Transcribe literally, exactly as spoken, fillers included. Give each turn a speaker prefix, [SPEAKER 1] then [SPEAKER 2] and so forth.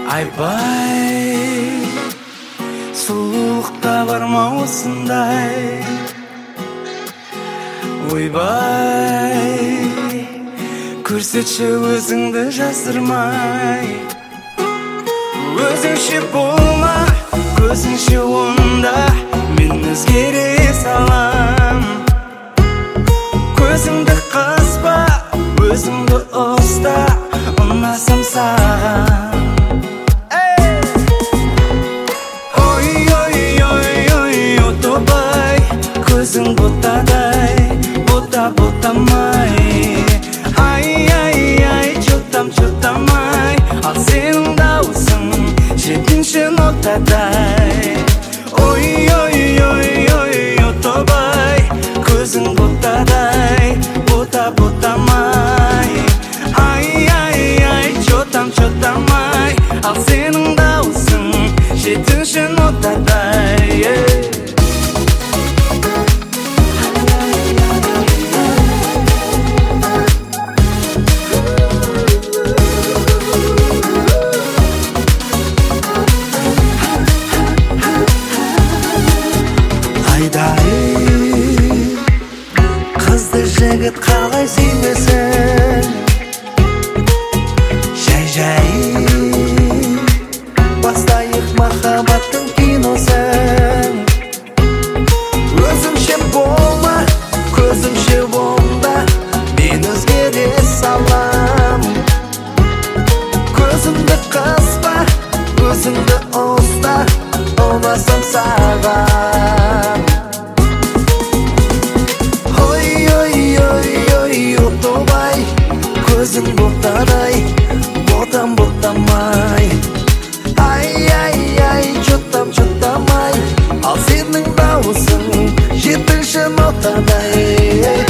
[SPEAKER 1] Айбай, сұлулықта бар ма осындай? Ойбай, көрсетші өзіңді жасырмай. Өзіңше болма, көзіңше онда, мен өзгере салам. Көзіңді қыспа, өзіңді ұста, ұнасам саған. Көзің бұттадай, бұтта бұттамай. Ай, ай, ай, жұттам, жұттамай. Ал сенің дауысың жетінші нотадай. Ой, ой, ой, ой, ұтыбай. Көзің бұттадай, бұтта бұттамай. Ай, ай, ай, жұттам, жұттамай. Ал сенің дауысың жетінші нотадай. Қызды жігіт қалай сүймесін? Жай-жай бастайық махаббаттың киносын. Өзіңше болма, көзіңше онда, мен өзгере салам. Көзіңді қыспа, өзіңді ұста, ұнасам саған. Көзің бұттадай, бұттам бұттамай. Ай, ай, ай, жұттам, жұттамай. Ал сенің дауысың жетінші нотадай.